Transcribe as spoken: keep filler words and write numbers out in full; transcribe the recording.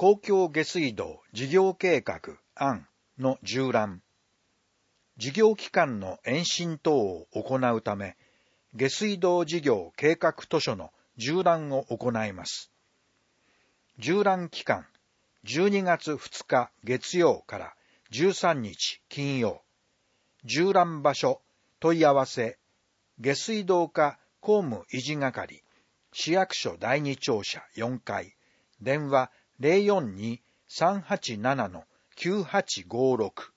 公共下水道事業計画案の縦覧。事業機関の延伸等を行うため、下水道事業計画図書の縦覧を行います。縦覧期間、じゅうにがつふつか月曜からじゅうさんにち金曜。縦覧場所、問い合わせ、下水道課公務維持係、市役所だいに庁舎よんかい、電話 ゼロよんに さんはちなな きゅうはちごろく。